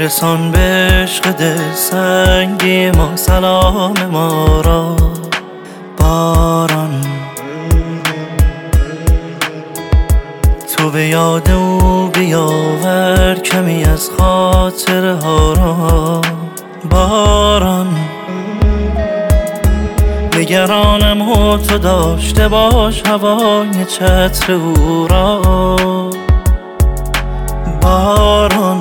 برسان به عشق دل سنگی ما سلام ما را. باران تو به یاد او بیاور کمی از خاطره ها را. باران نگرانم و تو داشته باش هوای چتر او را. باران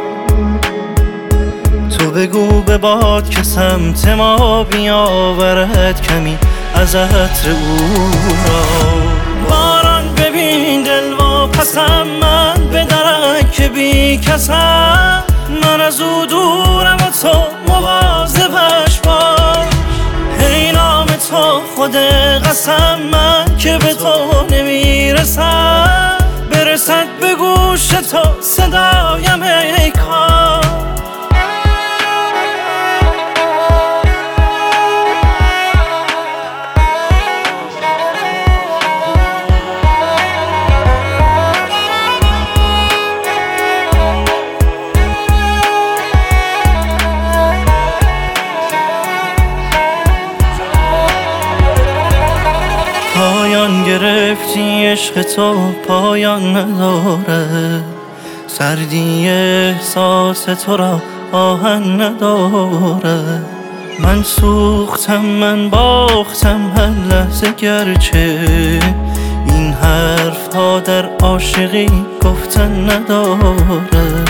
تو بگو به باد که سمت ما بیاورد کمی از عطر او را. باران ببین دل واپسم من به درک بی کسم، من از او دورم و تو مواظبش باش. ای نام تو خود قسم من که به تو نمیرسم، برسد به گوش تو صدایم ای کار. پایان گرفتی عشق تو پایان نداره، سردی احساس تو را آهن نداره. من سوختم من باختم هر لحظه، گرچه این حرف ها در عاشقی گفتن نداره.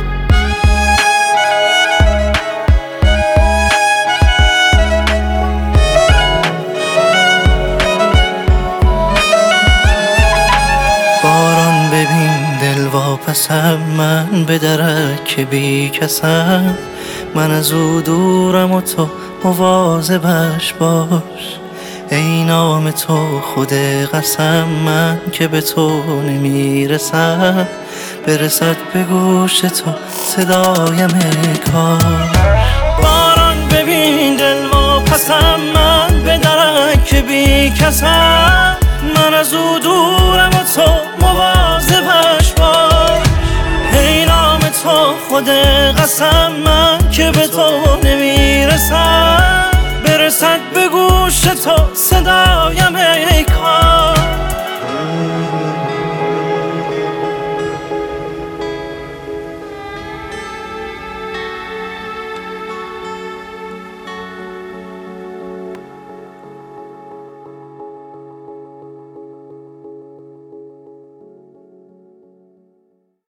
ببین دل واپسم من به درک بی کسم، من از او دورم و تو مواظبش باش. ای نام تو خود قسم من که به تو نمیرسم، برسد به گوش تو صدایم کار. باران ببین دل واپسم من به درک بی کسم، من از او دورم و تو مواظبش باش. ای نام تو خود قسم من که به تو نمیرسم، برسد به گوش تو صدایم ای کار.